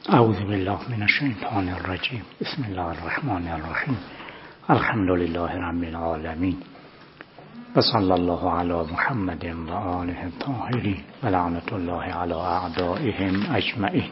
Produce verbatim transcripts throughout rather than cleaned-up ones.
اعوذ بالله من الشیطان الرجیم. بسم الله الرحمن الرحیم. الحمد لله رب العالمین و صلی الله علی محمد و آله الطاهرین و لعنت الله علی اعدائهم اجمعین.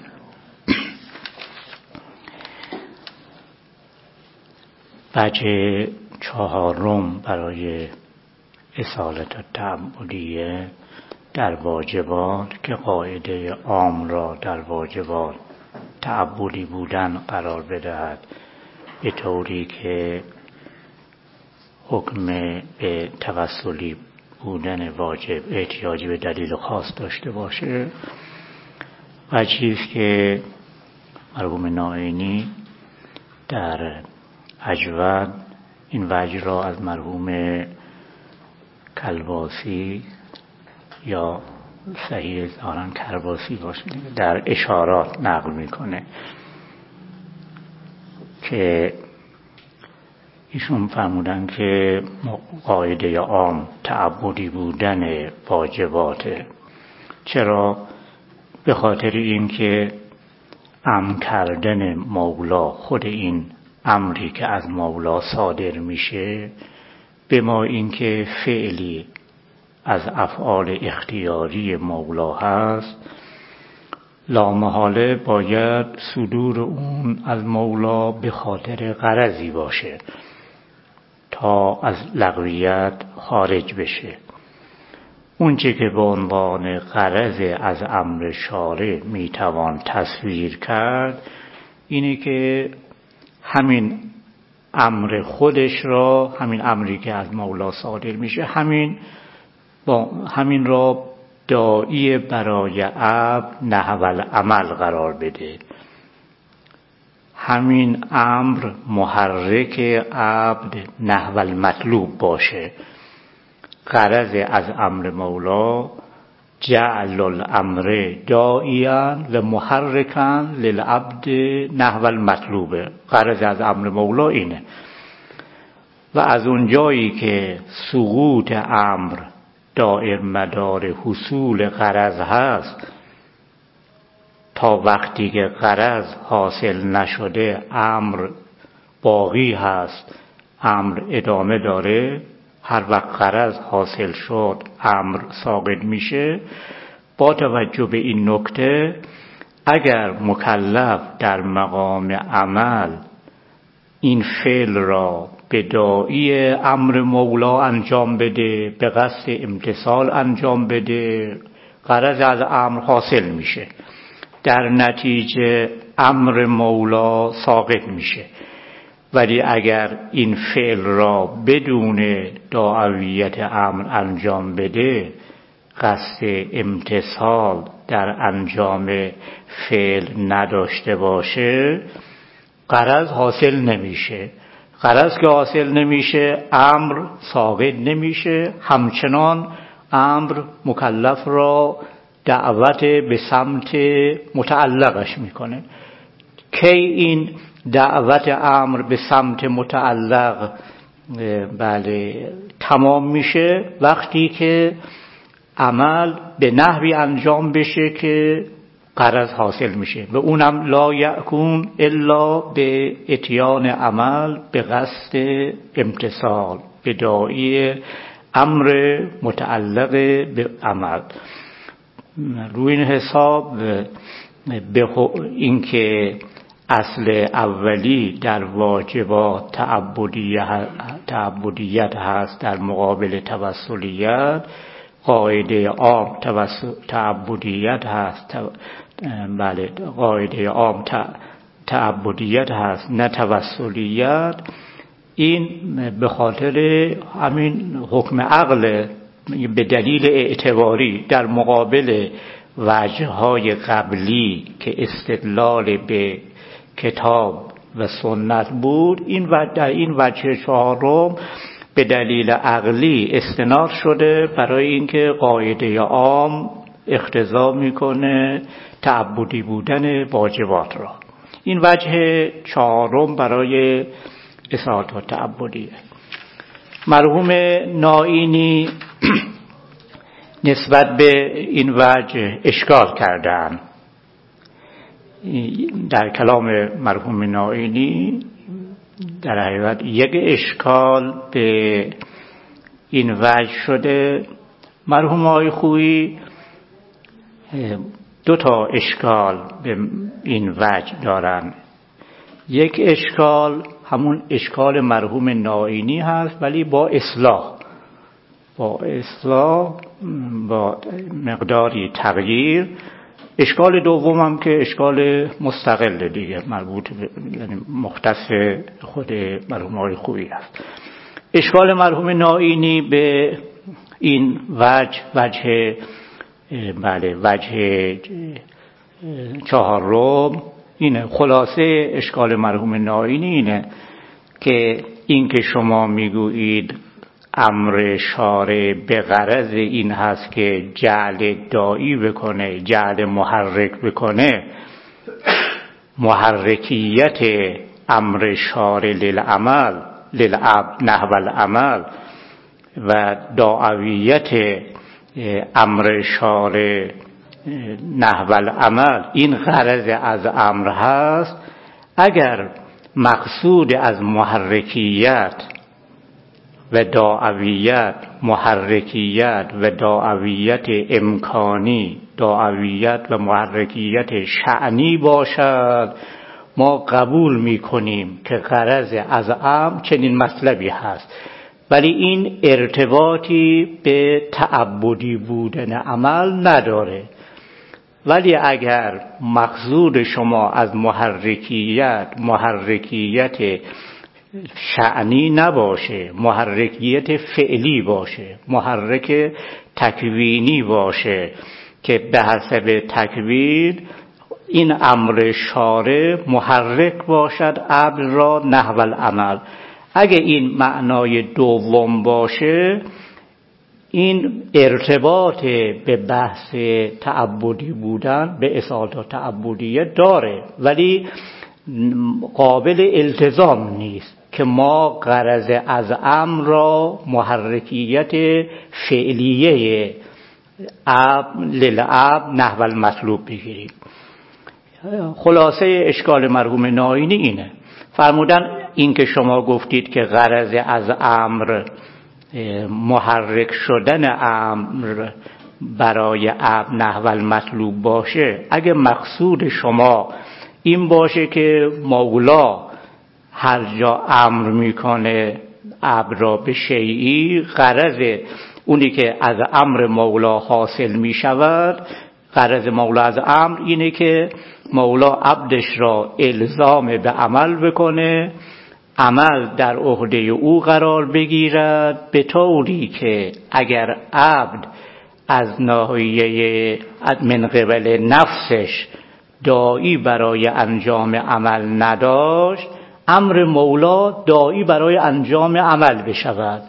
وجه چهارم برای اصالت التعبدیه در واجبات که قاعده عام را در واجبات تعبدی بودن قرار بدهد، به طوری که حکم به توسلی بودن واجب احتیاجی به دلیل خاص داشته باشه. و چیزی که مرحوم نائینی در اجود این وجه را از مرحوم کلباسی یا صحیح ظاهراً کرباسی باشه در اشارات نقل میکنه که ایشون فرمودن که قاعده عام تعبدی بودن واجباته. چرا؟ به خاطر اینکه امر کردن مولا، خود این امری که از مولا صادر میشه، به ما اینکه فعلی از افعال اختیاری مولا هست، لامحاله باید صدور اون از مولا به خاطر غرضی باشه تا از لغویت خارج بشه. اون چه که به عنوان غرض از امر شارع میتوان تصویر کرد اینه که همین امر خودش را، همین امری که از مولا صادر میشه، همین با همین را داعی برای عبد نحو العمل قرار بده. همین امر محرک عبد نحو المطلوب باشه. غرض از امر مولا جعل الامر داعیا و محرکا للعبد نحو المطلوب. غرض از امر مولا اینه. و از اون جایی که سقوط امر دائر مدار حصول غرض هست، تا وقتی که غرض حاصل نشده امر باقی هست، امر ادامه داره. هر وقت غرض حاصل شد امر ساقط میشه. با توجه به این نکته، اگر مکلف در مقام عمل این فعل را به داعی امر مولا انجام بده، به قصد امتثال انجام بده، غرض از امر حاصل میشه، در نتیجه امر مولا ساقط میشه. ولی اگر این فعل را بدون داعیت امر انجام بده، قصد امتثال در انجام فعل نداشته باشه، غرض حاصل نمیشه. غرض که حاصل نمیشه، امر ساقط نمیشه. همچنان امر مکلف را دعوت به سمت متعلقش میکنه. کی این دعوت امر به سمت متعلق بله تمام میشه؟ وقتی که عمل به نحوی انجام بشه که غرض حاصل میشه، و اونم لا یکون الا به اتیان عمل به قصد امتثال، به داعی امر متعلق به عمل. روی این حساب به اینکه اصل اولی در واجبات تعبدیت هست در مقابل توسلیت، قاعده عام تعبدیت هست. بله، قاعده عام تعبدیت هست نه توسلیت. این به خاطر همین حکم عقل به دلیل اعتباری در مقابل وجه‌های قبلی که استدلال به کتاب و سنت بود. این در این وجه چهارم به دلیل عقلی استناد شده برای اینکه قاعده عام اقتضا میکنه تعبدی بودن واجبات را. این وجه چهارم برای اصالت و تعبدیه. مرحوم نائینی نسبت به این وجه اشکال کردن در کلام مرحوم نائینی در حقیقت یک اشکال به این وجه شده. مرحوم آقای خویی دو تا اشکال به این وجه دارن. یک اشکال همون اشکال مرحوم نائینی هست، ولی با اصلاح با اصلاح با مقداری تغییر. اشکال دوم هم که اشکال مستقل دیگه، مربوط به یعنی مختص خود مرحوم آقای خویی هست. اشکال مرحوم نائینی به این وجه وجه بله وجه چهارم اینه. خلاصه اشکال مرحوم نائینی اینه که این که شما میگویید امر شارع به غرض این هست که جعل داعی بکنه، جعل محرک بکنه، محرکیت امر شارع للعمل للعب نحو العمل و داعویت امر شارع نحو العمل این غرض از امر هست، اگر مقصود از محرکیت و داعویت محرکیت و داعویت امکانی، داعویت و محرکیت شأنی باشد، ما قبول میکنیم که غرض از امر چنین مطلبی هست، ولی این ارتباطی به تعبدی بودن عمل نداره. ولی اگر مقصود شما از محرکیت محرکیت شأنی نباشه، محرکیت فعلی باشه، محرک تکوینی باشه که به حسب تکوین این امر شارع محرک باشد امر را نحو العمل، اگه این معنای دوم باشه، این ارتباط به بحث تعبدی بودن به اصالت تعبدیه داره، ولی قابل التزام نیست که ما غرض از امر را محرکیت فعلیه اب للعب نحو المطلوب بگیریم. خلاصه اشکال مرحوم نائینی اینه. فرمودن این که شما گفتید که غرض از امر محرک شدن امر برای اب نحو المطلوب باشه، اگه مقصود شما این باشه که مولا هر جا امر میکنه امر را به شیئی، غرض اونی که از امر مولا حاصل میشود، غرض مولا از امر اینه که مولا عبدش را الزام به عمل بکنه، عمل در عهده او قرار بگیرد، به طوری که اگر عبد از ناحیه من قبل نفسش داعی برای انجام عمل نداشت، امر مولا داعی برای انجام عمل بشود.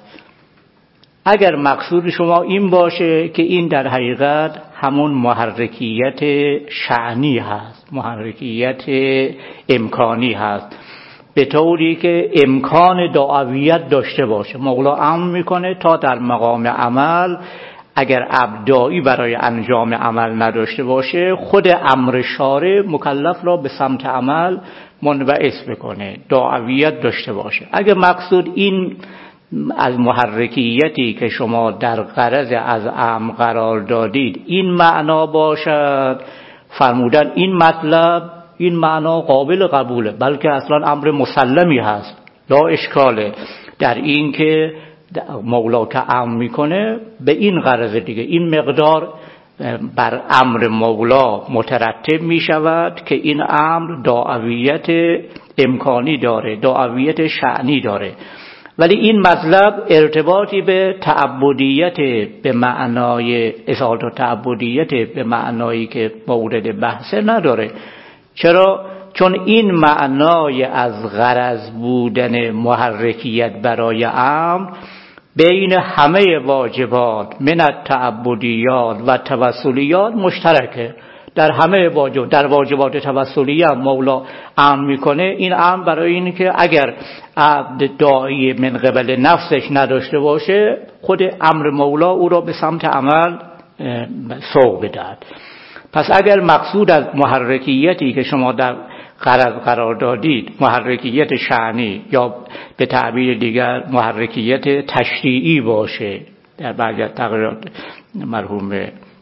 اگر مقصود شما این باشه که این در حقیقت همون محرکیت شأنی هست، محرکیت امکانی هست، به طوری که امکان دعویت داشته باشه، مولا امر میکنه تا در مقام عمل اگر ابداعی برای انجام عمل نداشته باشه، خود امر شارع مکلف را به سمت عمل منبعث بکنه، دعویت داشته باشه. اگر مقصود این از محرکیتی که شما در غرض از امر قرار دادید این معنا باشد، فرمودن این مطلب این معنا قابل قبوله، بلکه اصلا امر مسلمی هست، لا اشکاله در این که مولا که امر میکنه به این غرض دیگه، این مقدار بر امر مولا مترتب میشود که این امر دعویت امکانی داره، دعویت شأنی داره، ولی این مطلب ارتباطی به تعبدیت به معنای اصالت و تعبدیت به معنایی که مورد بحث نداره. چرا؟ چون این معنای از غرض بودن محرکیت برای امر بین همه واجبات من التعبدیات و توسلیات مشترکه. در همه واجب در واجبات توسلیه مولا امر میکنه، این امر برای اینه که اگر عبد داعی من قبل نفسش نداشته باشه، خود امر مولا او را به سمت عمل سوق بدهد. پس اگر مقصود از محرکیتی که شما در غرض قرار دادید محرکیت شأنی یا به تعبیر دیگر محرکیت تشریعی باشه، در بعضی از تقریرات مرحوم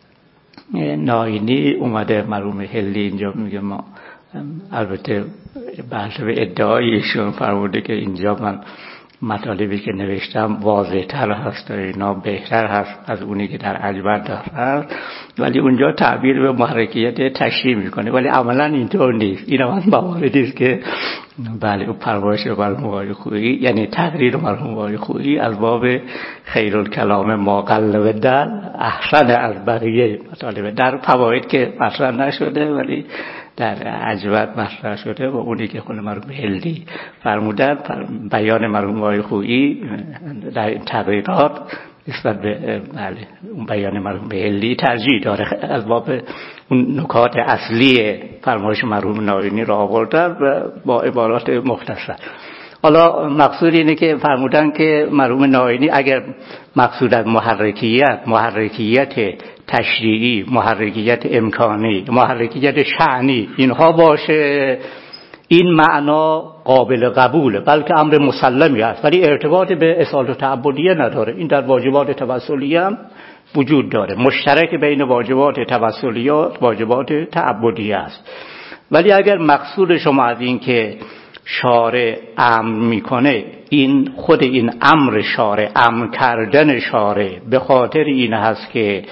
ناینی اومده، مرحوم هلی اینجا میگه ما البته بحث به ادعای ایشون فرموده که اینجا من مطالبی که نوشتم واضح تر هست و اینا بهتر هست از اونی که در اجبر هست، ولی اونجا تعبیر به محرکیت تشریع میکنه، ولی عملا اینطور نیست. این هم مواردی است که بله اون پرورش مرحوم آقای خویی یعنی تقریر مرحوم آقای خویی از باب خیرالکلام ما قل و دل احسن از بقیه مطالب در فواید که مطرح نشده ولی در اجوبت مطرح شده و اونی که خود مرحوم هلی فرمودن بیان مرحوم آقای خویی در تقریرات نسبت به بله اون بیان مرحوم هلی ترجیح داره، از باب اون نکات اصلی فرمایش مرحوم ناینی را آوردن و با عبارات مختصر. حالا مقصود اینه که فرمودن که مرحوم ناینی اگر مقصود از محرکیت محرکیت تشریعی، محرکیت امکانی، محرکیت شأنی اینها باشه، این معنا قابل قبوله، بلکه امر مسلمی است، ولی ارتباط به اصالت تعبدیه نداره. این در واجبات توسلیه هم وجود داره، مشترک بین واجبات توسلیات واجبات تعبدیه است. ولی اگر مقصود شما از این که شارع امر میکنه، این خود این امر شارع، امر کردن شارع به خاطر این هست که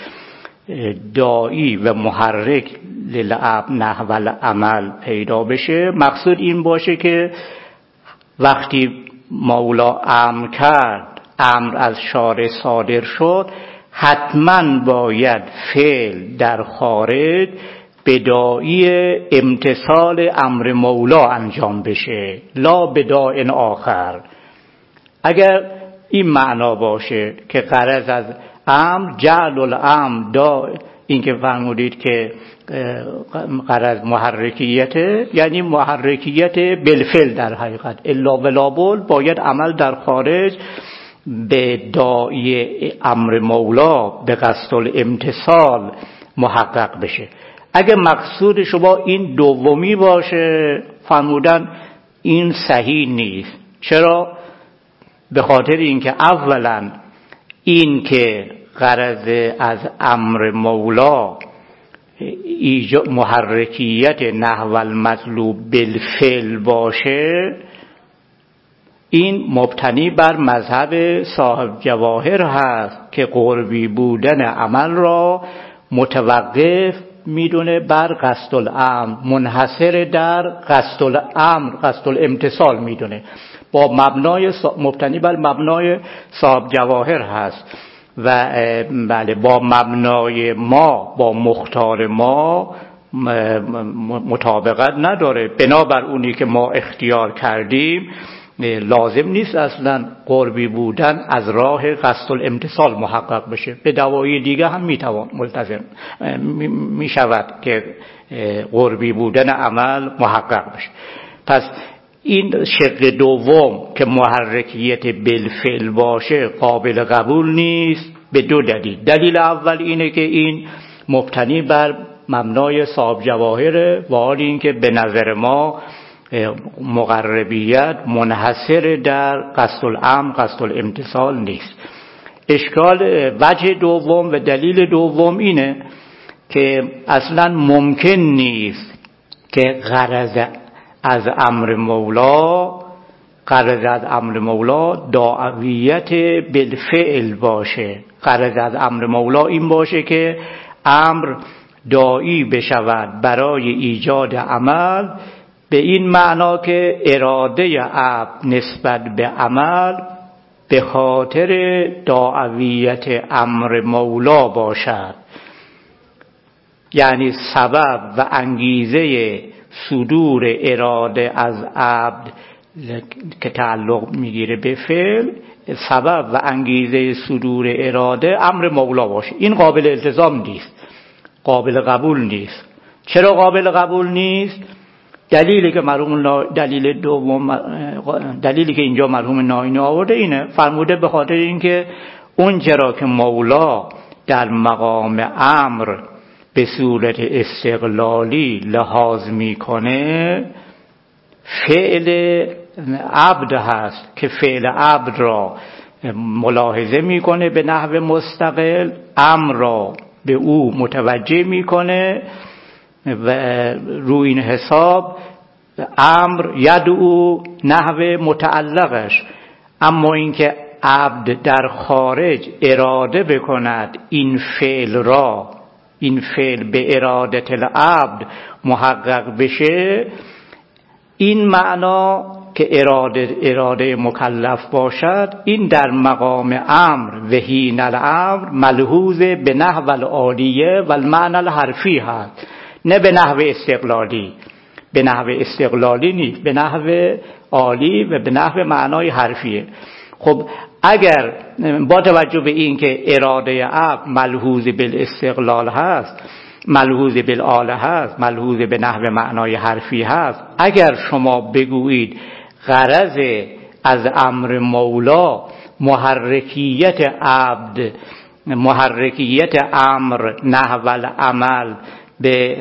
داعی و محرک للعب نحو العمل پیدا بشه، مقصود این باشه که وقتی مولا امر کرد، امر از شارع صادر شد، حتما باید فعل در خارج به داعی امتثال امر مولا انجام بشه، لا بداع آخر. اگر این معنا باشه که غرض از امر جعل الامر دا، این که فرمودید که غرض محرکیت یعنی محرکیت بالفعل در حقیقت، الا ولابل باید عمل در خارج به داعی امر مولا به قصد الامتثال محقق بشه. اگه مقصود شما این دومی باشه، فرمودن این صحیح نیست. چرا؟ به خاطر اینکه اولا این که غرض از امر مولا ایجاد محرکیت نحو المطلوب بالفعل باشه، این مبتنی بر مذهب صاحب جواهر هست که قربی بودن عمل را متوقف میدونه بر قصد الامر، منحصر در قصد الامر قصد الامتثال میدونه، با مبنای مبتنی بر مبنای صاحب جواهر هست و بله با مبنای ما با مختار ما مطابقت نداره. بنابر اونی که ما اختیار کردیم لازم نیست اصلا قربی بودن از راه قصد الامتثال محقق بشه، به دعوای دیگه هم میتوان ملتزم میشود که قربی بودن عمل محقق بشه. پس این شق دوم که محرکیت بالفعل باشه قابل قبول نیست به دو دلیل. دلیل اول اینه که این مبتنی بر مبنای صاحب جواهر و حال این که به نظر ما مقربیت منحصر در قصد الامر قصد الامتثال نیست. اشکال وجه دوم و دلیل دوم اینه که اصلا ممکن نیست که غرض از امر مولا غرض از امر مولا داعیت بالفعل باشه. غرض از امر مولا این باشه که امر داعی بشود برای ایجاد عمل، به این معنا که اراده عبد نسبت به عمل به خاطر داعیت امر مولا باشد، یعنی سبب و انگیزه صدور اراده از عبد که تعلق میگیره به فعل، سبب و انگیزه صدور اراده امر مولا باشه. این قابل التزام نیست، قابل قبول نیست. چرا قابل قبول نیست؟ دلیلی که مرحوم دلیل دوم دلیلی که اینجا مرحوم ناینی آورده اینه، فرموده به خاطر اینکه اون چرا که مولا در مقام امر به صورت استقلالی لحاظ میکنه فعل عبد هست که فعل عبد را ملاحظه میکنه به نحو مستقل، امر را به او متوجه میکنه و روی این حساب امر یدعو نحو متعلقش. اما اینکه عبد در خارج اراده بکند این فعل را، این فعل به ارادت العبد محقق بشه، این معنا که اراده اراده مکلف باشد، این در مقام امر و حین الامر ملحوظ به نحو العالیه و المعنى الحرفی هست، نه به نحو استقلالی. به نحو استقلالی نیست، به نحو عالی و به نحو معنای حرفیه. خب اگر با توجه به این که اراده عبد ملحوظ بالاستقلال هست، ملحوظ بالآله هست، ملحوظ به نحو معنای حرفی هست، اگر شما بگویید غرض از امر مولا محرکیت عبد، محرکیت امر نحو العمل به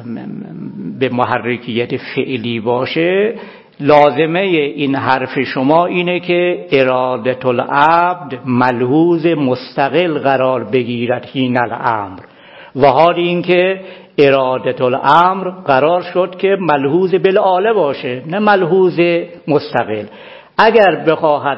به محرکیت فعلی باشه، لازمه این حرف شما اینه که ارادت العبد ملحوظ مستقل قرار بگیرد حین الامر، و حال این که ارادت الامر قرار شد که ملحوظ بالآله باشه، نه ملحوظ مستقل. اگر بخواهد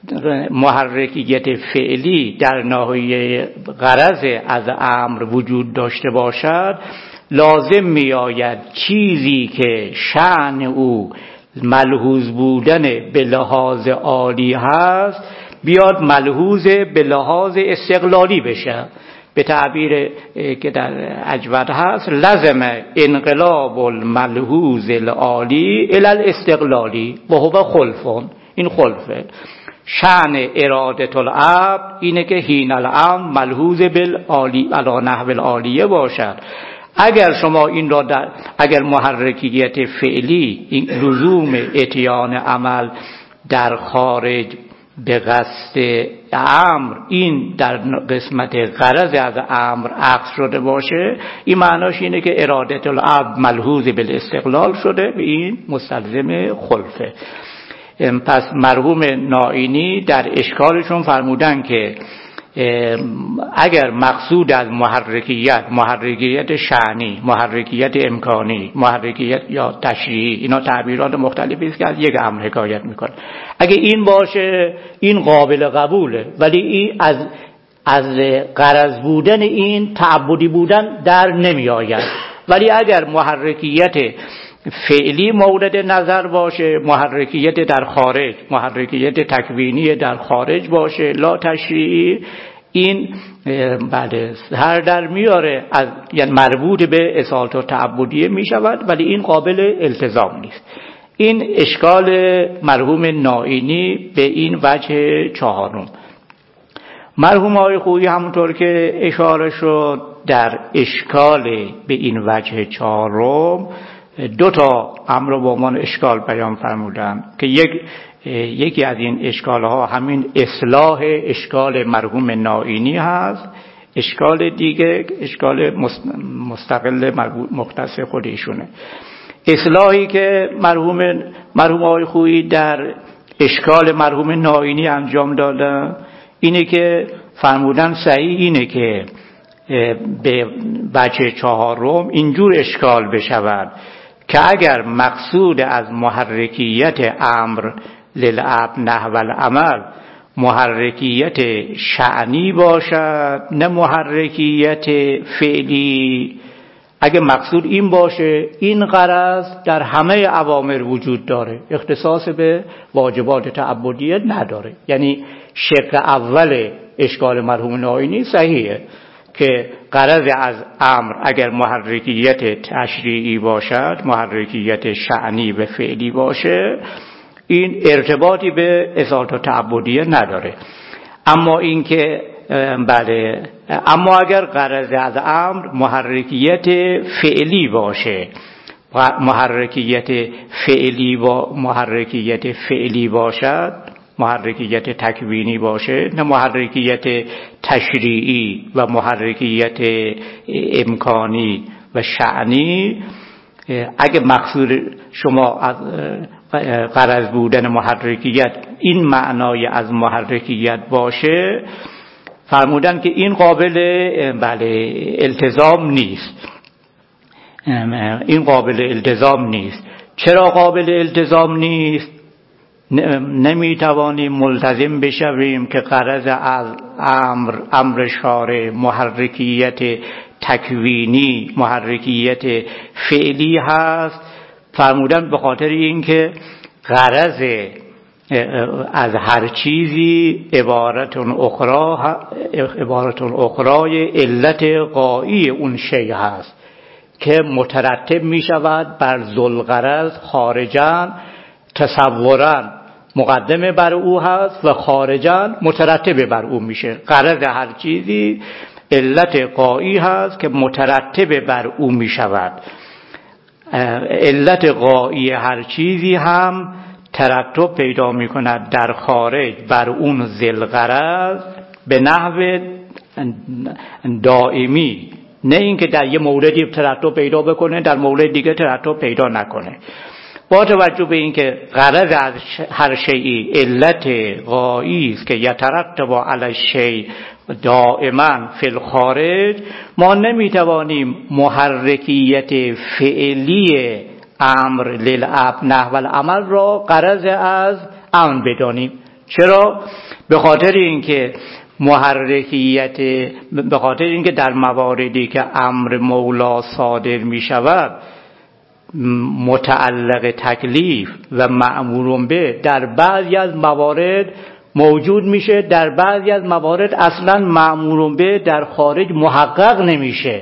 محرکیت فعلی در ناحیه غرض از امر وجود داشته باشد، لازم می آید چیزی که شأن او ملحوظ بودن به لحاظ عالی هست بیاد ملحوظ به لحاظ استقلالی بشه. به تعبیر که در اجود هست، لازم انقلاب الملحوظ العالی الی الاستقلالی و هو خلفون. این خلفه. شأن ارادت العبد اینه که حین الامر ملحوظ بالعالی علی نحو العالیه باشد. اگر شما این را در اگر محرکیت فعلی، این لزوم اتیان عمل در خارج به قصد امر، این در قسمت غرض از امر عکس شده باشه، این معناش اینه که ارادت العبد ملحوظ بالاستقلال شده، به این مستلزم خلفه. پس مرحوم نائینی در اشکالشون فرمودن که اگر مقصود از محرکیت، محرکیت شأنی، محرکیت امکانی، محرکیت یا تشریعی، اینا تعبیرات مختلفی است که از یک امر حکایت میکنه، اگه این باشه این قابل قبوله، ولی این از از غرض بودن این تعبدی بودن در نمی آید. ولی اگر محرکیت فعلی مورد نظر باشه، محرکیت در خارج، محرکیت تکوینی در خارج باشه، لا تشریعی، این بله هر در میاره از یعنی مربوط به اصالت و تعبدیه می شود، ولی این قابل التزام نیست. این اشکال مرحوم نائینی به این وجه چهارم. مرحوم آقای خویی همونطور که اشاره شد در اشکال به این وجه چهارم دو تا امر رو به عنوان اشکال بیان فرمودن که یک یکی از این اشکال ها همین اصلاح اشکال مرحوم نائینی هست، اشکال دیگه اشکال مستقل مختص خودشونه. اصلاحی که مرحوم مرحوم آقای خویی در اشکال مرحوم نائینی انجام دادن اینه که فرمودن صحیح اینه که به بچه چهارم اینجور اشکال بشود که اگر مقصود از محرکیت امر للعبد نحو العمل محرکیت شأنی باشد نه محرکیت فعلی، اگه مقصود این باشه این غرض در همه اوامر وجود داره، اختصاص به واجبات تعبدیه نداره. یعنی شق اول اشکال مرحوم نائینی صحیحه که غرض از امر اگر محرکیت تشریعی باشد، محرکیت شأنی و فعلی باشه، این ارتباطی به اصالت و تعبدیه نداره. اما این که بله اما اگر غرض از امر محرکیت فعلی باشه، محرکیت فعلی با محرکیت فعلی باشد، محرکیت تکوینی باشه، نه محرکیت تشریعی و محرکیت امکانی و شأنی. اگه مقصود شما از غرض بودن محرکیت این معنای از محرکیت باشه، فرمودن که این قابل بله التزام نیست. این قابل التزام نیست. چرا قابل التزام نیست؟ نمیتوانیم ملتزم بشویم که غرض از امر امر شارع محرکیت تکوینی، محرکیت فعلی هست. فرمودن به خاطر اینکه غرض از هر چیزی عبارت اخرى عبارت اخرى علت غایی اون شی هست که مترتب می شود بر ذوالغرض خارجاً، تصوراً مقدمه بر او هست و خارجاً مترتب بر او میشه. غرض هر چیزی علت غایی هست که مترتب بر او می شود. علت غایی هر چیزی هم ترتب پیدا می کند در خارج بر اون ذوالغرض به نحو دائمی، نه اینکه در یه موردی ترتب پیدا بکنه در مورد دیگه ترتب پیدا نکنه. با توجه به اینکه غرض از هر شیئی علت غایی است که یترتب علی الشیء دائما فی الخارج، ما نمیتوانیم محرکیت فعلی امر للاب نحو العمل را غرض از امر بدانیم. چرا؟ به خاطر اینکه محرکیت به خاطر اینکه در مواردی که امر مولا صادر می شود متعلق تکلیف و مأمور به در بعضی از موارد موجود میشه، در بعضی از موارد اصلا مأمور به در خارج محقق نمیشه.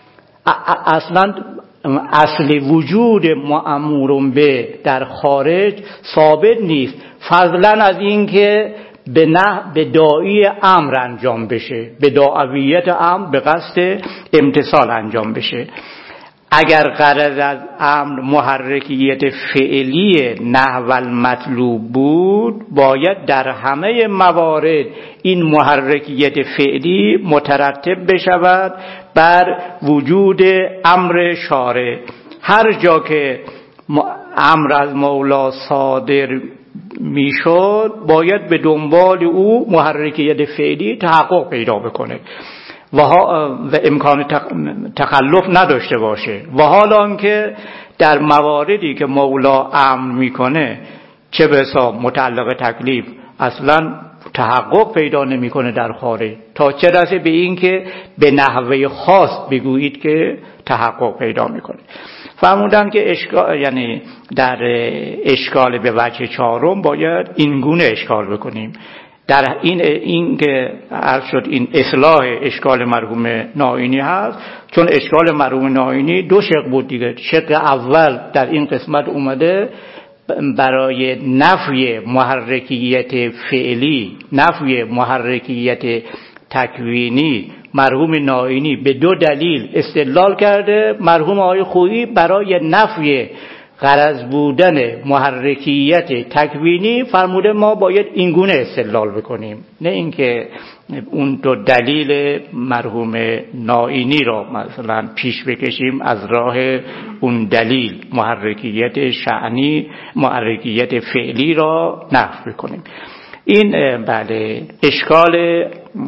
اصلا اصل وجود مأمور به در خارج ثابت نیست، فضلا از اینکه به نه به داعی امر انجام بشه، به داعیت امر به قصد امتثال انجام بشه. اگر غرض از امر محرکیت فعلی نحو المطلوب بود، باید در همه موارد این محرکیت فعلی مترتب بشود بر وجود امر شارع. هر جا که امر از مولا صادر میشد باید به دنبال او محرکیت فعلی تحقق پیدا بکنه و, و امکان تخلف نداشته باشه. و حالا که در مواردی که مولا امر میکنه چه بسا متعلق تکلیف اصلا تحقق پیدا نمیکنه در خارج، تا چه رسه به این که به نحوه خاص بگویید که تحقق پیدا میکنه. فرمودن که اشکال، یعنی در اشکال به وجه چهارم باید این گونه اشکال بکنیم. در این این که عرض شد این اصلاح اشکال مرحوم نائینی هست، چون اشکال مرحوم نائینی دو شق بود دیگه. شق اول در این قسمت اومده برای نفی محرکیت فعلی، نفی محرکیت تکوینی، مرحوم نائینی به دو دلیل استدلال کرده. مرحوم آقای خویی برای نفی غرض بودن محرکیت تکوینی فرموده ما باید این گونه استدلال بکنیم، نه اینکه اون دو دلیل مرحوم نائینی را مثلا پیش بکشیم از راه اون دلیل محرکیت شأنی، محرکیت فعلی را نفی بکنیم. این بله اشکال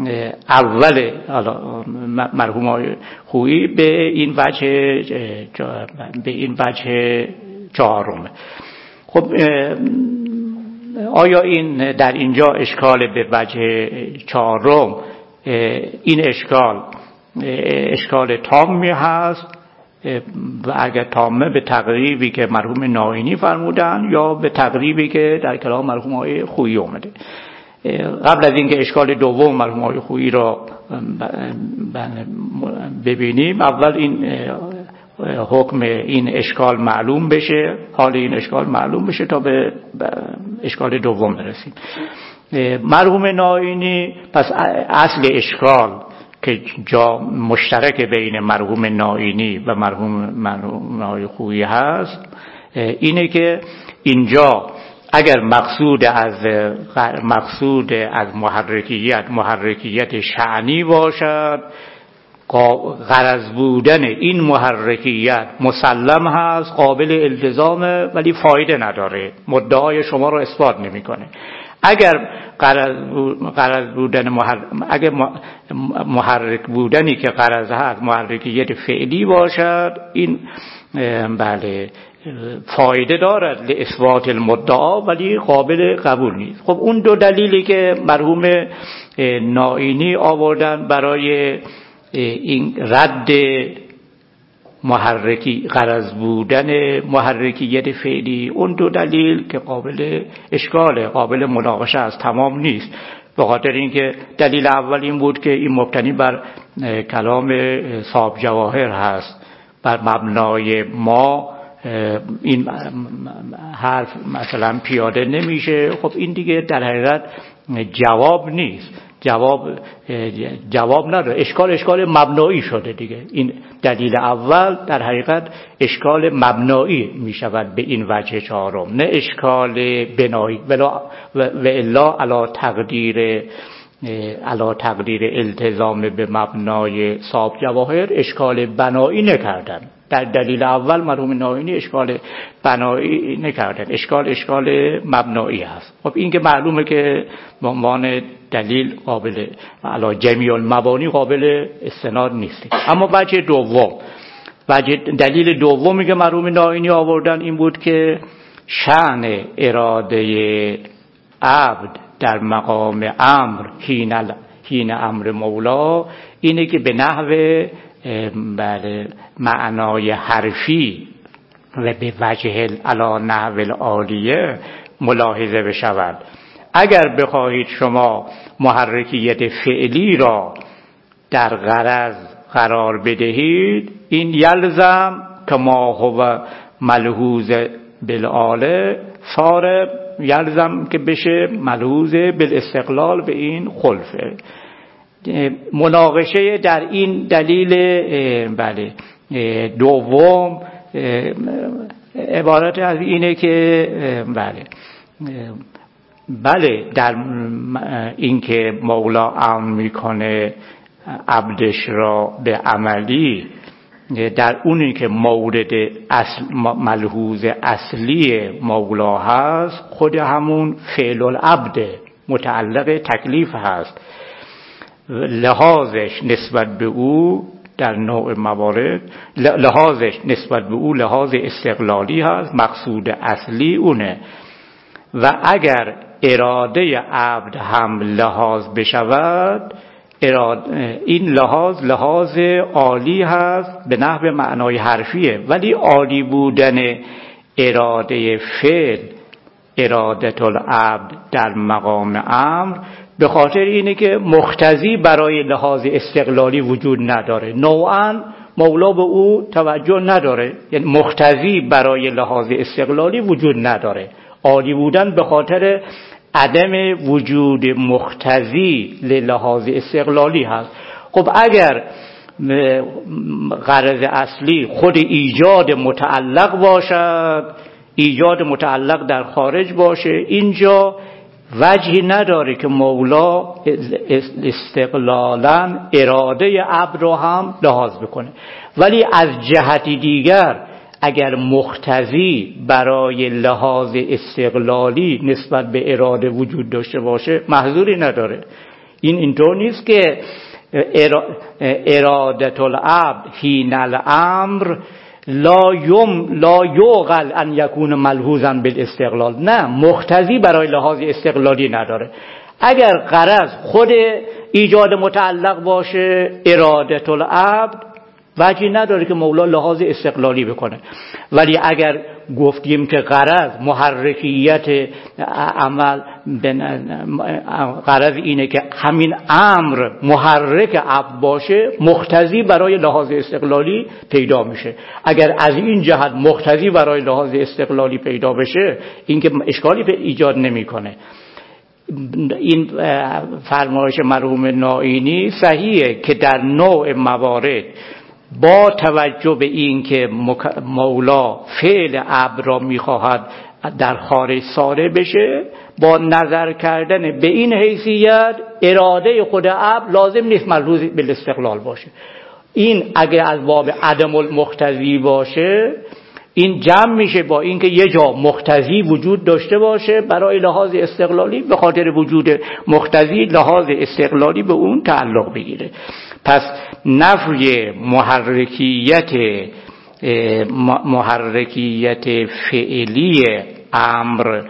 اول مرحوم خویی به این وجه به این وجه چهارم. خب آیا این در اینجا اشکال به وجه چهارم این اشکال اشکال تامی هست و اگر تامه به تقریبی که مرحوم نائینی فرمودن یا به تقریبی که در کلام مرحوم آقای خویی اومده؟ قبل از اینکه اشکال دوم مرحوم آقای خویی را ببینیم، اول این حکم این اشکال معلوم بشه، حال این اشکال معلوم بشه تا به اشکال دوم برسیم. مرحوم نائینی پس اصل اشکال که جا مشترک بین مرحوم نائینی و مرحوم مرحوم آقای خویی هست اینه که اینجا اگر مقصود از مقصود از محرکیت محرکیت شأنی باشد، غرض بودن این محرکیت مسلم هست، قابل التزامه، ولی فایده نداره، مدعای شما رو اثبات نمیکنه. اگر غرض بودن محرک اگر محرک بودنی که غرض هست محرکیت فعلی باشد، این بله فایده دارد لاثبات المدعا، ولی قابل قبول نیست. خب اون دو دلیلی که مرحوم نائینی آوردن برای این رد محرکی غرض بودن محرکیت فعلی، اون دو دلیل که قابل اشکاله، قابل مناقشه است، تمام نیست. به خاطر اینکه دلیل اول این بود که این مبتنی بر کلام صاحب جواهر هست، بر مبنای ما این حرف مثلا پیاده نمیشه. خب این دیگه در حقیقت جواب نیست، جواب جواب نداره، اشکال اشکال مبنایی شده دیگه. این دلیل اول در حقیقت اشکال مبنایی می شود به این وجه چهارم، نه اشکال بنایی. و الا علی تقدیر علی تقدیر التزام به مبنای صاحب جواهر اشکال بنایی نکردن. در دلیل اول مرحوم نائینی اشکال بنایی نکردن، اشکال اشکال مبنایی هست. خب این که معلومه که به عنوان دلیل قابل علی جمیع المبانی قابل استناد نیست. اما وجه دوم، وجه دلیل دومی که مرحوم نائینی آوردن این بود که شأن اراده عبد در مقام امر حین حین امر مولا اینه که به نحو بله معنای حرفی و به وجه علی نحو العالیه ملاحظه بشود. اگر بخواهید شما محرکیت فعلی را در غرض قرار بدهید، این یلزم که ما هو ملحوظ بالآله صار یلزم که بشه ملحوظ بالاستقلال به این خلفه. مناقشه در این دلیل بله دوم عبارت از اینه که بله بله در این که مولا امر میکنه عبدش را به عملی، در اونی که مورد اصل ملحوظ اصلی مولا هست خود همون فعل العبد متعلق تکلیف هست، لحاظش نسبت به او در نوع موارد لحاظش نسبت به او لحاظ استقلالی هست، مقصود اصلی اونه. و اگر اراده عبد هم لحاظ بشود، این لحاظ لحاظ عالی هست به نحو معنای حرفیه، ولی عالی بودن اراده فعل ارادت العبد در مقام امر به خاطر اینه که مقتضی برای لحاظ استقلالی وجود نداره، نوعاً مولا به او توجه نداره، یعنی مقتضی برای لحاظ استقلالی وجود نداره. عالی بودن به خاطر عدم وجود مقتضی للحاظ استقلالی هست. خب اگر غرض اصلی خود ایجاد متعلق باشد، ایجاد متعلق در خارج باشه، اینجا وجهی نداره که مولا استقلالاً اراده عبد رو هم لحاظ بکنه. ولی از جهتی دیگر اگر مقتضی برای لحاظ استقلالی نسبت به اراده وجود داشته باشه محذوری نداره. این اینطور نیست که ارادت العبد حین الامر لا یم لا یوغل ان یکون ملحوظا بالاستقلال، نه، مقتضی برای لحاظ استقلالی نداره. اگر غرض خود ایجاد متعلق باشه ارادت العبد، وجهی نداره که مولا لحاظ استقلالی بکنه. ولی اگر گفتیم که غرض محرکیت عمل غرض اینه که همین امر محرک عبد باشه، مقتضی برای لحاظ استقلالی پیدا میشه. اگر از این جهت مقتضی برای لحاظ استقلالی پیدا بشه، این که اشکالی به ایجاد نمیکنه. این فرمایش مرحوم نائینی صحیحه که در نوع موارد با توجه به این که مولا فعل ابر را میخواهد در خارج صادر بشه، با نظر کردن به این حیثیت اراده خود ابر لازم نیست ملحوظ به استقلال باشه. این اگه از باب عدم المقتضی باشه، این جمع میشه با اینکه یه جا مقتضی وجود داشته باشه برای لحاظ استقلالی، به خاطر وجود مقتضی لحاظ استقلالی به اون تعلق بگیره. پس نفی محرکیت محرکیت فعلی امر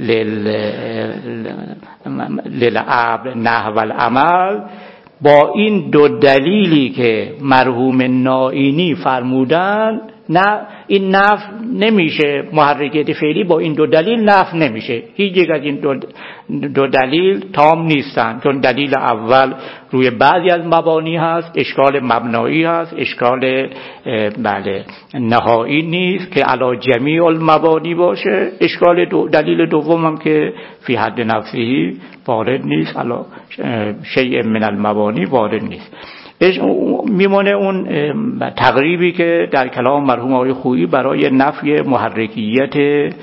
للعبد نحو العمل با این دو دلیلی که مرحوم نائینی فرمودن، نه این نفی نمیشه. محرکیت فعلی با این دو دلیل نفی نمیشه. هیچ یک از این دو, دو دلیل تام نیستن، چون دلیل اول روی بعضی از مبانی هست، اشکال مبنایی هست، اشکال بله نهایی نیست که علی جمیع المبانی باشه. اشکال دو دلیل دوم هم که فی حد نفسی وارد نیست، علی شیء من المبانی وارد نیست. میمونه اون تقریبی که در کلام مرحوم آقای خویی برای نفی محرکیت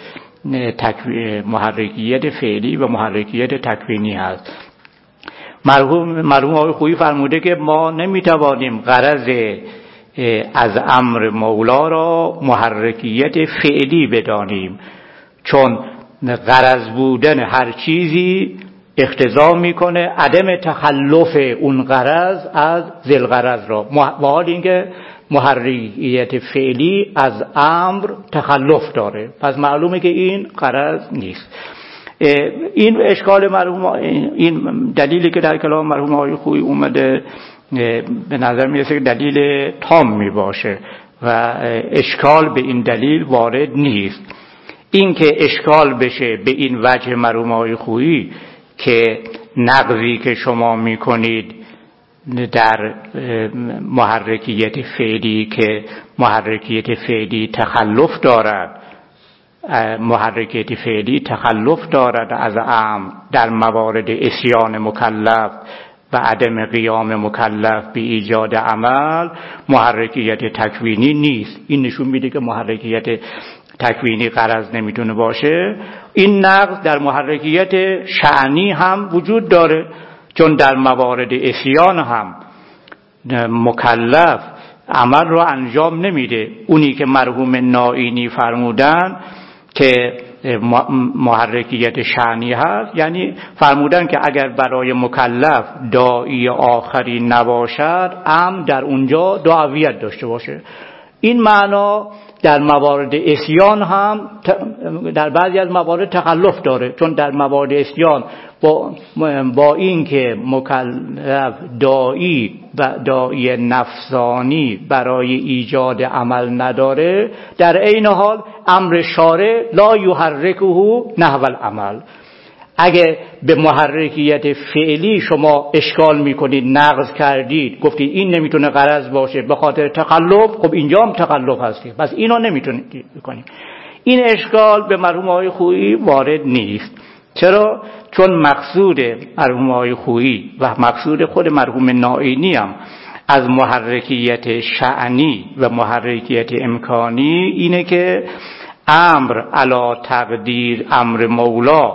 تکوین محرکیت فعلی و محرکیت تکوینی هست. مرحوم مرحوم آقای خویی فرموده که ما نمیتوانیم غرض از امر مولا را محرکیت فعلی بدانیم، چون غرض بودن هر چیزی اقتضا میکنه عدم تخلف اون غرض از ذل غرض را، و حال اینکه محرکیت فعلی از امر تخلف داره، پس معلومه که این غرض نیست. این اشکال مرحوم، این دلیلی که در کلام مرحوم آقای خویی اومده به نظر میرسه که دلیل تام میباشه و اشکال به این دلیل وارد نیست. این که اشکال بشه به این وجه مرحوم آقای خویی که نقضی که شما میکنید در محرکیت فعلی که محرکیت فعلی تخلف دارد، محرکیت فعلی تخلف دارد از امر در موارد عصیان مکلف و عدم قیام مکلف به ایجاد عمل، محرکیت تکوینی نیست. این نشون میده که محرکیت تکوینی غرض نمیتونه باشه. این نقض در محرکیت شأنی هم وجود داره، چون در موارد عصیان هم مکلف عمل رو انجام نمیده. اونی که مرحوم نائینی فرمودن که محرکیت شأنی هست، یعنی فرمودن که اگر برای مکلف داعی آخری نباشد، امر در اونجا دعویت داشته باشه. این معنا در موارد عصیان هم در بعضی از موارد تخلف داره، چون در موارد عصیان با, با این که مکلف داعی و داعی نفسانی برای ایجاد عمل نداره، در عین حال امر شارع لا یحرکه نحو العمل. اگه به محرکیت فعلی شما اشکال میکنید، نقض کردید، گفتید این نمیتونه غرض باشه به خاطر تخلف، خب اینجا هم تخلف هستی، پس اینو نمیتونید بکنید. این اشکال به مرحوم آقای خویی وارد نیست. چرا؟ چون مقصود مرحوم آقای خویی و مقصود خود مرحوم نائینی هم از محرکیت شأنی و محرکیت امکانی اینه که امر علی تقدیر امر مولا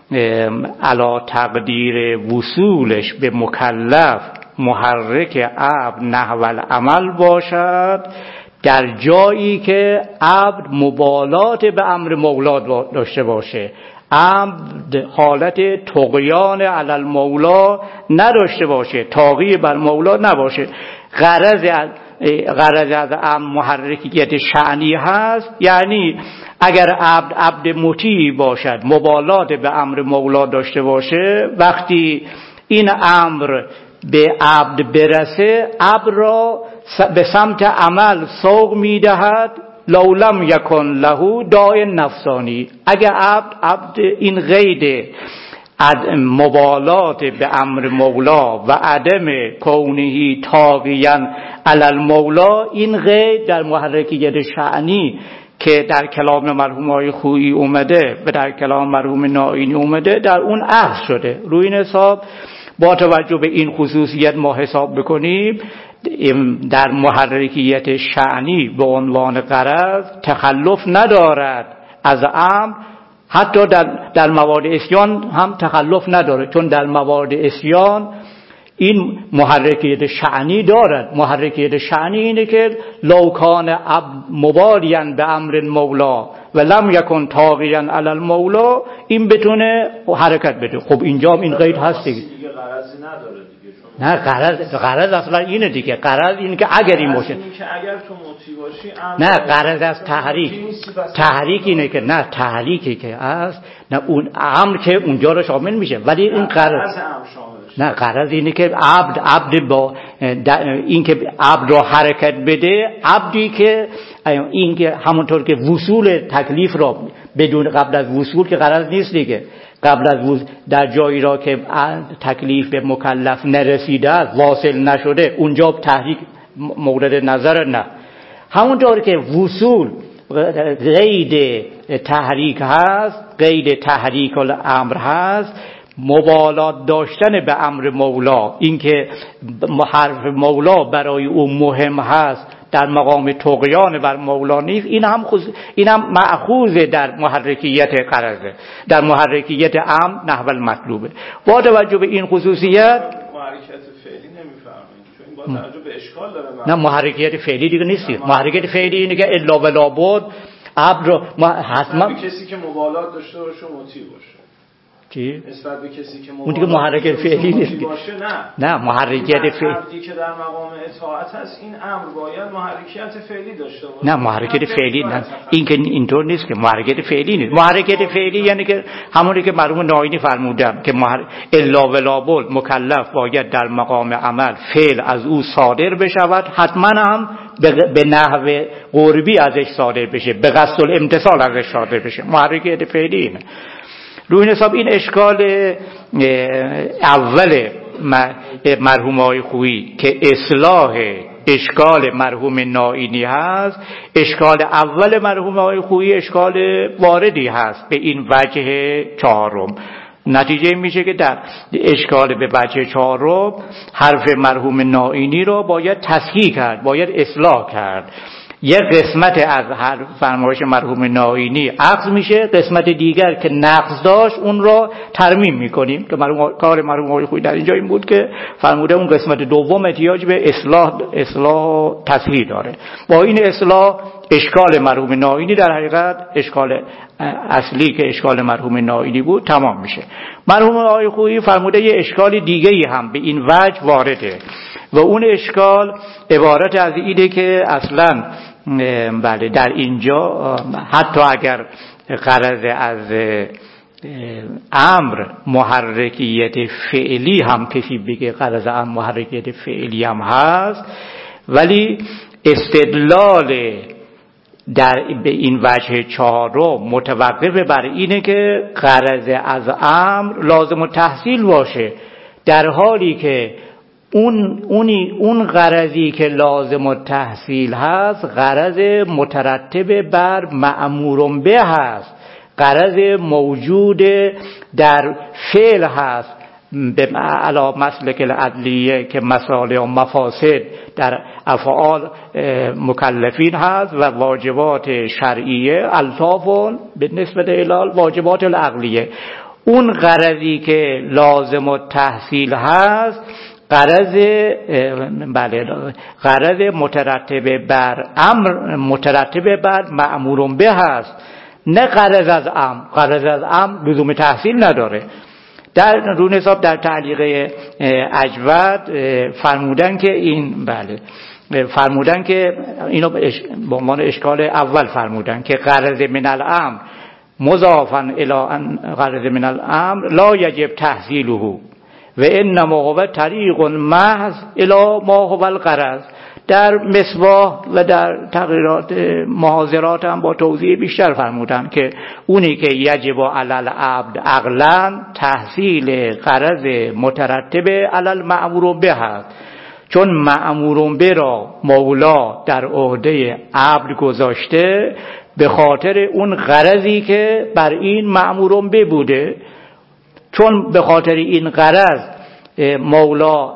علی تقدیر وصولش به مکلف محرک عبد نحو العمل باشد، در جایی که عبد مبالات به امر مولا داشته باشه، عبد حالت طغیان علی المولا نداشته باشه، طاغی بر مولا نباشه. غرض از غرض از امر محرکیت شأنی هست، یعنی اگر عبد عبد مطیع باشد، مبالات به امر مولا داشته باشه، وقتی این امر به عبد برسه، عبد را به سمت عمل سوق میدهد، لولم یکن له داع نفسانی. اگر عبد عبد این قید مبالات به امر مولا و عدم کونهی طاغیاً علی المولا، این قید در محرکیت شأنی که در کلام مرحوم آقای خویی اومده و در کلام مرحوم نائینی اومده، در اون اخذ شده. روی این حساب با توجه به این خصوصیت ما حساب بکنیم، در محرکیت شأنی به عنوان غرض تخلف ندارد از امر، حتی در در موارد عصیان هم تخلف نداره، چون در موارد عصیان این محرکیت شأنی دارد. محرکیت شأنی اینه که لو کان عبد مبالیا به امر مولا و لم یکن طاغیا علی المولا، این بتونه حرکت بده. خب اینجا این قید هست دیگه، غرضی نداره دیگه. نه غرض غرض اصلا اینه دیگه. غرض اینه که اگر این باشه، اینه که اگر تو مطیع باشی نه غرض از تحریک تحریک اینه که نه تحریکی که است، نه اون امر که اونجا رو شامل میشه، ولی این غرض نه غرض اینه که عبد عبد با این که عبد را حرکت بده، عبدی که این که همونطور که وصول تکلیف را بدون قبل از وصول که غرض نیست دیگه، قبل از وصول در جایی را که تکلیف به مکلف نرسیده است، واصل نشده، اونجا تحریک مورد نظر نه. همونطور که وصول قید تحریک هست، قید تحریک الامر هست، مبالات داشتن به امر مولا، اینکه حرف مولا برای او مهم هست در مقام طغیان بر مولا نیست، این هم خود این هم مأخوذ در محرکیت غرضه، در محرکیت امر نحو المطلوبه. با توجه به این خصوصیت محرکیت فعلی نمیفهمید، چون این با توجه به اشکال داره. نه محرکیت فعلی دیگه نیست. محرکیت فعلی اینه که الا ولا بود عبد رو حتما کسی که مبالات داشته باشه مطیع باشه. چی؟ نسبت به کسی که اون دیگه محرکیت فعلی نیست باشه. نه نه محرکیت فعلی عبدی که در مقام اطاعت هست، این امر باید محرکیت فعلی داشته باشه. نه محرکیت فعلی نه، این که اینطور نیست که محرکیت فعلی نیست. محرکیت فعلی یعنی که همونی که مرحوم ناینی فرمودن که محر... الا ولا بول مکلف باید در مقام عمل فعل از او صادر بشود، حتما هم به نحو قربی ازش صادر بشه، به قصد الامتثال ازش صادر بشه. محرکیت فعلی اینه. روی حساب این اشکال اول مرحوم آقای خویی که اصلاح اشکال مرحوم نائینی هست، اشکال اول مرحوم آقای خویی اشکال واردی هست به این وجه چهارم. نتیجه میشه که در اشکال به وجه چهارم حرف مرحوم نائینی رو باید تصحیح کرد، باید اصلاح کرد. یک قسمت از هر فرمایش مرحوم نائینی عقض میشه، قسمت دیگر که نقض داشت اون را ترمیم میکنیم که مرحوم کار مرحوم آقای خویی در اینجا این بود که فرموده اون قسمت دوم احتیاج به اصلاح اصلاح تصحیح داره. با این اصلاح اشکال مرحوم نائینی در حقیقت اشکال اصلی که اشکال مرحوم نائینی بود تمام میشه. مرحوم آقای خویی فرموده یه اشکال دیگه‌ای هم به این وجه وارده و اون اشکال عبارت از اینه که اصلا بله در اینجا حتی اگر غرض از امر محرکیت فعلی هم کسی بگه غرض امر محرکیت فعلی هم هست، ولی استدلال در به این وجه چهارم متوقف بر اینه که غرض از امر لازم التحصیل باشه، در حالی که اون اونی اون غرضی که لازم التحصیل هست غرض مترتب بر مأمور به هست، غرض موجود در فعل هست به علا مسلک العدلیه که مصالح و مفاسد در افعال مکلفین هست و واجبات شرعیه الطاف به نسبت الال واجبات العقلیه. اون غرضی که لازم التحصیل هست غرض بله غرض مترتب بر امر مترتب بر مأمور به هست، نه غرض از امر. غرض از امر لزوم تحصیل نداره. در رون حساب در تعلیق اجود فرمودن که این بله فرمودن که اینو به عنوان اشکال اول فرمودن که غرض من الامر مضافا الی ان غرض من الامر لا یجب تحصیله و انما هو طریق محض الی ما هو الغرض. در مصباح و در تقریرات محاضرات هم با توضیح بیشتر فرمودن که اونی که یجب علی العبد عقلا تحصیل غرض مترتب علی المأمور به هست، چون مأمور به را مولا در عهده عبد گذاشته به خاطر اون غرضی که بر این مأمور به بوده. چون به خاطر این غرض مولا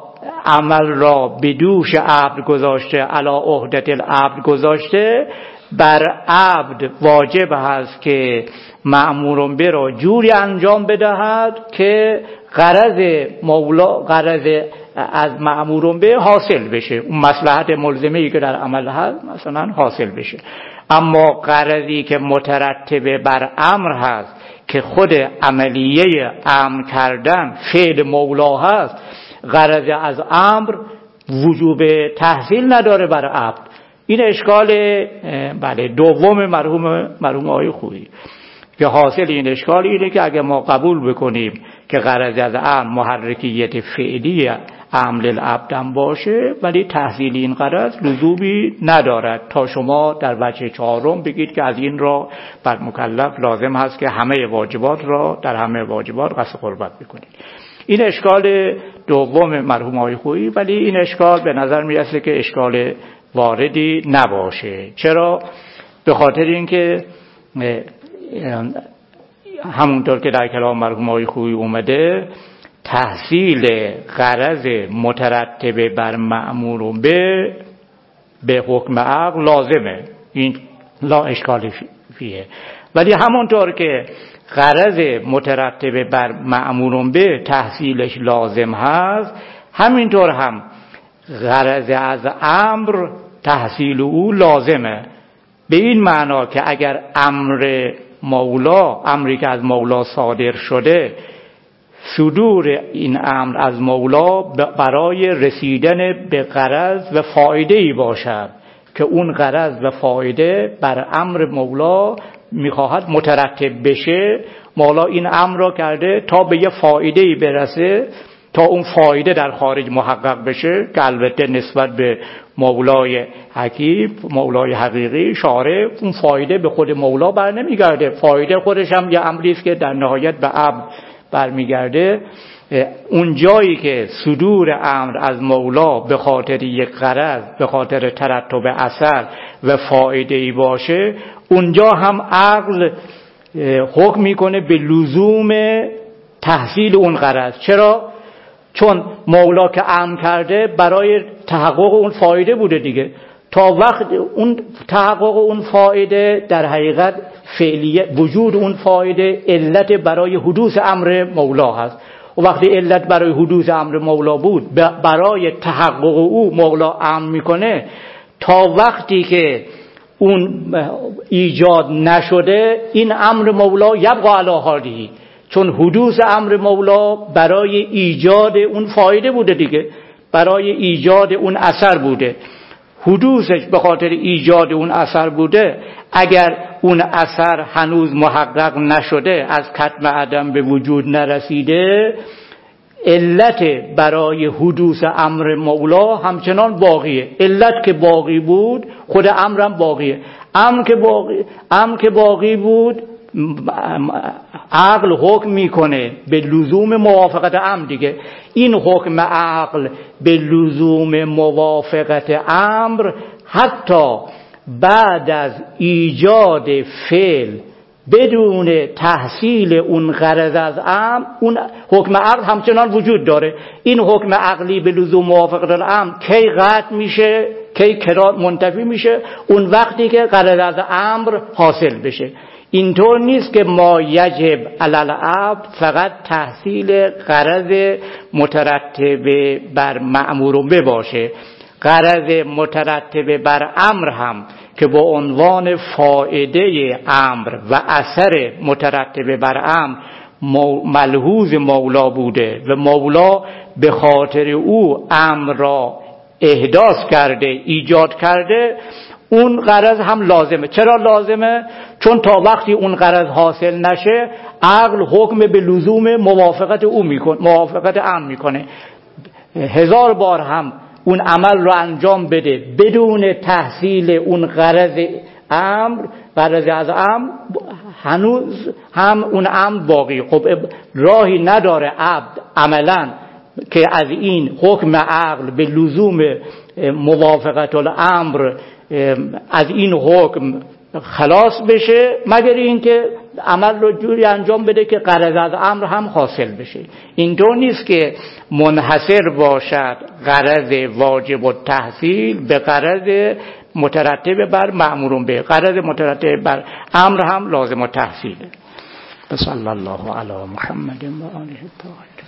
عمل را به دوش عبد گذاشته، علی عهدة العبد گذاشته، بر عبد واجب هست که مأمور به را جوری انجام بدهد که غرض مولا، غرض از مأمور به حاصل بشه، اون مصلحت ملزمه‌ای که در عمل هست مثلا حاصل بشه. اما غرضی که مترتب بر امر هست که خود عملیه امر کردن فعل مولا هست، غرض از امر وجوب تحصیل نداره بر عبد. این اشکال بله دوم مرحوم مرحوم آقای خویی که حاصل این اشکال اینه که اگه ما قبول بکنیم که غرض از امر محرکیت فعلی امر العبد باشه، ولی تحصیل این غرض لزومی ندارد تا شما در وجه چهارم بگید که از این را بر مکلف لازم هست که همه واجبات را در همه واجبات قصد قربت بکنید. این اشکال دوم مرحوم آقای خویی، ولی این اشکال به نظر میرسه که اشکال واردی نباشه. چرا؟ به خاطر اینکه همونطور که در کلام مرحوم آقای خویی اومده، تحصیل غرض مترتب بر مأمور به به حکم عقل لازمه، این لا اشکال فیه. ولی همونطور که غرض مترتب بر مأمور به تحصیلش لازم هست، همینطور هم غرض از امر تحصیل او لازمه، به این معنا که اگر امر مولا، امری که از مولا صادر شده، صدور این امر از مولا برای رسیدن به غرض و فایده ای باشد که اون غرض و فایده بر امر مولا میخواهد مترتب بشه، مولا این امر را کرده تا به یه فایده ای برسه، تا اون فایده در خارج محقق بشه، که البته نسبت به مولای حکیم، مولای حقیقی شارع، اون فایده به خود مولا بر نمیگرده، فایده خودش هم یه امری است که در نهایت به عبد برمیگرده. اون جایی که صدور امر از مولا به خاطر یک غرض، به خاطر ترتب اثر و فایده ای باشه، اونجا هم عقل حکم میکنه به لزوم تحصیل اون غرض. چرا؟ چون مولا که امر کرده برای تحقق اون فایده بوده دیگه، تا وقت اون تحقق اون فایده در حقیقت فعلیه، وجود اون فایده علت برای حدوث امر مولا هست. و وقتی علت برای حدوث امر مولا بود، برای تحقق او مولا امر میکنه، تا وقتی که اون ایجاد نشده این امر مولا یبقى علی حاله، چون حدوث امر مولا برای ایجاد اون فایده بوده دیگه، برای ایجاد اون اثر بوده، حدوثش به خاطر ایجاد اون اثر بوده. اگر اون اثر هنوز محقق نشده، از کتم عدم به وجود نرسیده، علت برای حدوث امر مولا همچنان باقیه. علت که باقی بود خود امرم باقیه. امر که باقی امر که باقی بود، عقل حکم میکنه به لزوم موافقت امر دیگه. این حکم عقل به لزوم موافقت امر حتی بعد از ایجاد فعل بدون تحصیل اون غرض از امر، اون حکم عقل همچنان وجود داره. این حکم عقلی به لزوم موافقت امر کی قطع میشه، کی کرات منتفی میشه؟ اون وقتی که غرض از امر حاصل بشه. اینطور نیست که ما یجب علی العبد فقط تحصیل غرض مترتب بر مأمور به باشه، غرض مترتب بر امر هم که با عنوان فایده امر و اثر مترتب بر امر ملحوظ مولا بوده و مولا به خاطر او امر را احداث کرده، ایجاد کرده، اون غرض هم لازمه. چرا لازمه؟ چون تا وقتی اون غرض حاصل نشه عقل حکم به لزوم موافقت او میکنه، موافقت امر میکنه. هزار بار هم اون عمل رو انجام بده بدون تحصیل اون غرض امر، غرض از امر، هنوز هم اون امر باقی. خب راهی نداره عبد عملا که از این حکم عقل به لزوم موافقت الامر، از این حکم خلاص بشه، مگر اینکه عمل رو جوری انجام بده که غرض از امر هم حاصل بشه. این دو نیست که منحصر باشد غرض واجب التحصیل به غرض مترتب بر مأمور به، غرض مترتب بر امر هم لازم التحصیله. صلی الله علی محمد و آله الطاهرین.